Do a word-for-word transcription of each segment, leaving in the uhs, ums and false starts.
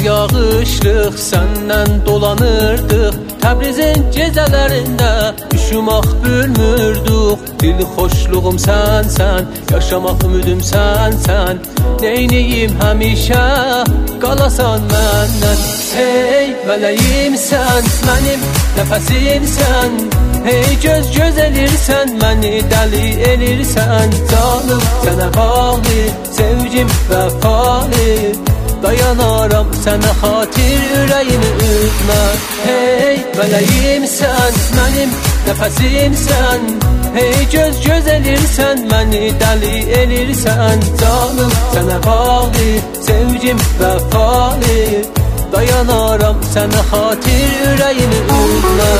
yağışlıq səndən dolanırdıq. Təbrizin gecələrində üşümək bilmirdik. Dil xoşluğum sənsən, yaşamaq ümidim sənsən. Neyniyim həmişə qalasan məndən. Hey mələyimsən, mənim nəfəsimsən. Hey göz göz elirsən, məni dəli elirsən. Canım sənə bağlı, sevgim vəfalı. Dayanaram sənə xatir, ürəyimi üzmə. Hey mələyimsən, mənim nəfəsimsən. Hey göz göz elirsən, məni dəli elirsən. Canım sənə bağlı, sevgim vəfalı. Dayanaram sənə xatir, ürəyimi üzmə.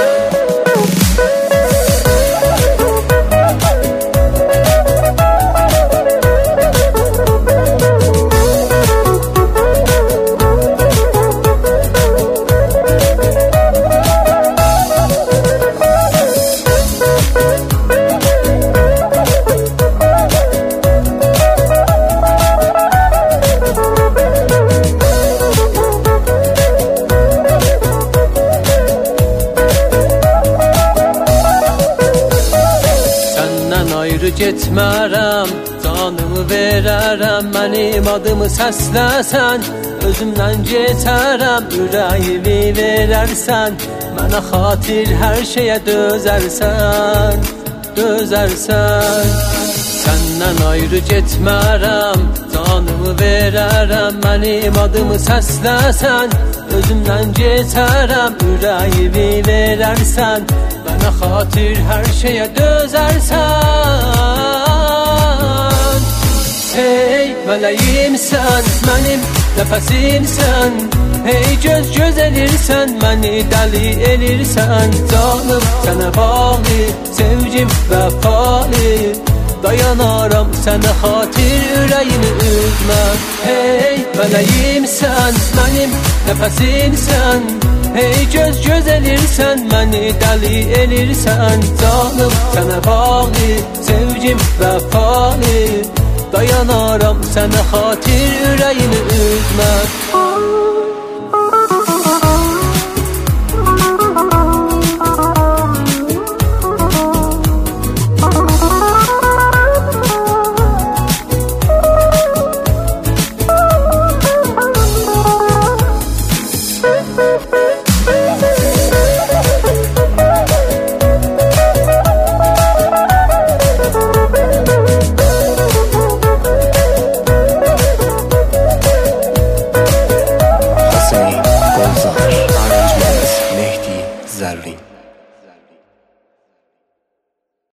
Ayrı getmərəm, canımı verərəm. Mənim adımı səsləsən, özümdən geçərəm. Ürəyimi verərsən, mənə xatir hər şeyə dözərsən, dözərsən. Səndən ayrı getmərəm, canımı verərəm. Mənim adımı səsləsən, özümdən geçərəm. Ürəyimi verərsən, mənə xatir hər şeyə dözərsən. Hey mələyimsən, mənim nəfəsimsən. Hey göz göz elirsən, məni dəli elirsən. Canım sənə bağlı, sevgim vəfalı. Dayanaram sənə xatir, ürəyimi üzmə. Hey mələyimsən, mənim nəfəsimsən. Hey göz göz elirsən, məni dəli elirsən. Canım sənə bağlı, sevgim vəfalı. Dayanaram sənə xatir, ürəyimi üzmə. Arrangements Mehdi Zerrin.